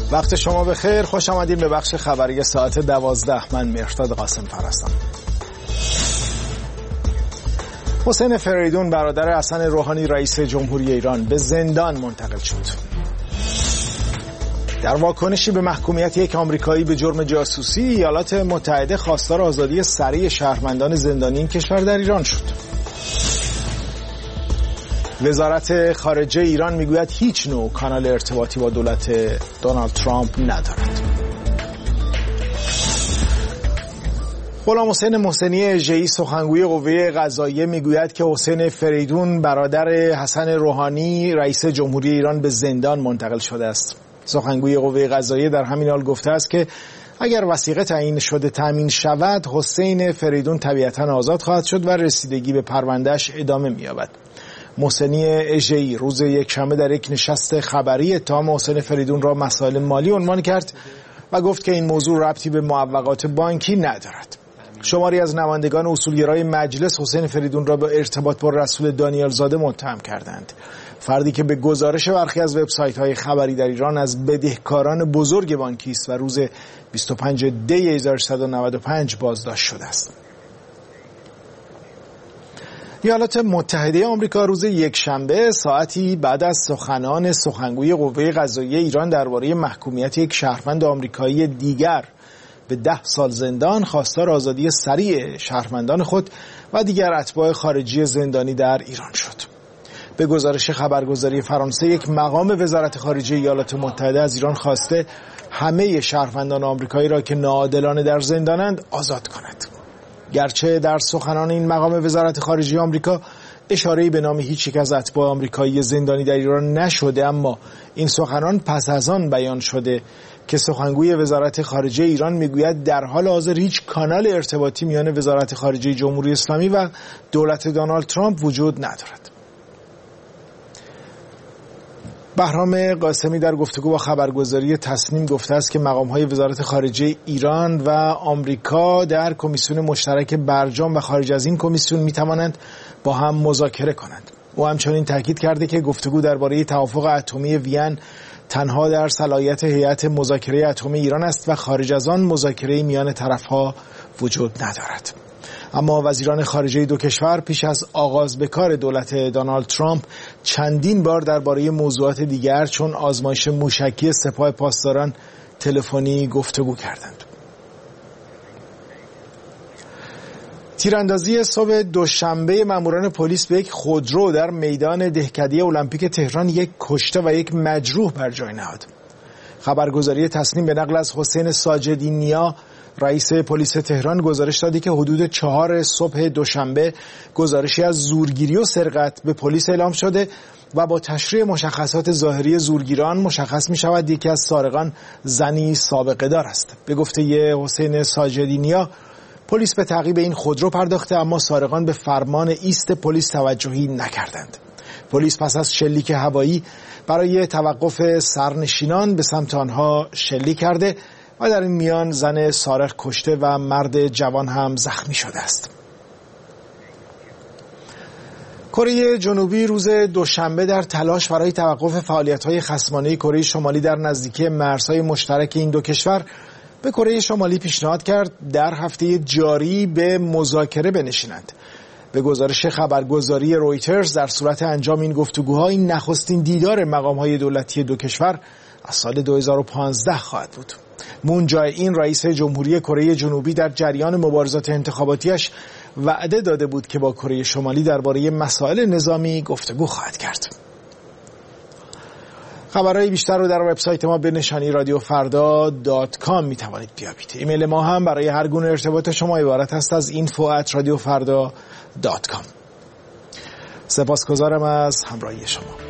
وقت شما بخیر، خوش آمدید به بخش خبری ساعت 12. من مهرداد قاسم هستم. حسین فریدون برادر حسن روحانی رئیس جمهوری ایران به زندان منتقل شد. در واکنشی به محکومیت یک آمریکایی به جرم جاسوسی، ایالات متحده خواستار آزادی سریع شهروندان زندانی این کشور در ایران شد. وزارت خارجه ایران میگوید هیچ نوع کانال ارتباطی با دولت دونالد ترامپ ندارد. غلام حسین محسنی اژه‌ای سخنگوی قوه قضاییه میگوید که حسین فریدون برادر حسن روحانی رئیس جمهوری ایران به زندان منتقل شده است. سخنگوی قوه قضاییه در همین حال گفته است که اگر وثیقه تعیین شده تامین شود، حسین فریدون طبیعتاً آزاد خواهد شد و رسیدگی به پروندهش ادامه می‌یابد. محسنی اژه‌ای روز یکشنبه در یک نشست خبری اتهام حسین فریدون را مسائل مالی عنوان کرد و گفت که این موضوع ربطی به معوقات بانکی ندارد. شماری از نمایندگان اصولگرای مجلس حسین فریدون را به ارتباط با رسول دانیال زاده متهم کردند. فردی که به گزارش برخی از وبسایت‌های خبری در ایران از بدهکاران بزرگ بانکی است و روز 25 دی 1395 بازداشت شده است. ایالات متحده آمریکا روز یکشنبه ساعتی بعد از سخنان سخنگوی قوه قضاییه ایران درباره محکومیت یک شهروند آمریکایی دیگر به 10 سال زندان خواستار آزادی سریع شهروندان خود و دیگر اتباع خارجی زندانی در ایران شد. به گزارش خبرگزاری فرانسه، یک مقام وزارت خارجه ایالات متحده از ایران خواسته همه شهروندان آمریکایی را که ناعادلانه در زندانند آزاد کند. گرچه در سخنان این مقام وزارت خارجه آمریکا اشاره‌ای به نام هیچ یک از اتباع آمریکایی زندانی در ایران نشده، اما این سخنان پس از آن بیان شده که سخنگوی وزارت خارجه ایران میگوید در حال حاضر هیچ کانال ارتباطی میان وزارت خارجه جمهوری اسلامی و دولت دونالد ترامپ وجود ندارد. بهرام قاسمی در گفتگو با خبرگزاری تصنیم گفته است که مقام‌های وزارت خارجه ایران و آمریکا در کمیسیون مشترک برجام و خارج از این کمیسیون می‌توانند با هم مذاکره کنند. او همچنین تاکید کرده که گفتگو درباره توافق اتمی وین تنها در صلاحیت هیئت مذاکره اتمی ایران است و خارج از آن مذاکره میان طرف‌ها وجود ندارد. اما وزیران خارجه دو کشور پیش از آغاز به کار دولت دونالد ترامپ چندین بار درباره موضوعات دیگر چون آزمایش موشکی سپاه پاسداران تلفنی گفتگو کردند. تیراندازی صبح دوشنبه ماموران پلیس به یک خودرو در میدان دهکده المپیک تهران یک کشته و یک مجروح بر جای نهاد. خبرگزاری تصنیم به نقل از حسین ساجدی نیا رئیس پلیس تهران گزارش داده که حدود 4 صبح دوشنبه گزارشی از زورگیری و سرقت به پلیس اعلام شده و با تشریح مشخصات ظاهری زورگیران مشخص می شود یکی از سارقان زنی سابقه دار است. به گفته حسین ساجدی نیا پلیس به تعقیب این خودرو پرداخته، اما سارقان به فرمان ایست پلیس توجهی نکردند. پلیس پس از شلیک هوایی برای توقف سرنشینان به سمت آنها شلیک کرده و در این میان زن سارق کشته و مرد جوان هم زخمی شده است. کره جنوبی روز دوشنبه در تلاش برای توقف فعالیت‌های خصمانه کره شمالی در نزدیکی مرزهای مشترک این دو کشور به کره شمالی پیشنهاد کرد در هفته جاری به مذاکره بنشینند. به گزارش خبرگزاری رویترز در صورت انجام این گفتگوها این نخستین دیدار مقام‌های دولتی دو کشور از سال 2015 خواهد بود. مون جای این رئیس جمهوری کره جنوبی در جریان مبارزات انتخاباتیش وعده داده بود که با کره شمالی درباره مسائل نظامی گفتگو خواهد کرد. خبرهای بیشتر رو در وبسایت ما به نشانی radiofrda.com میتوانید بیابید. ایمیل ما هم برای هر گونه ارتباط شما عبارت است از info@radiofrda.com. سپاسگزارم از همراهی شما.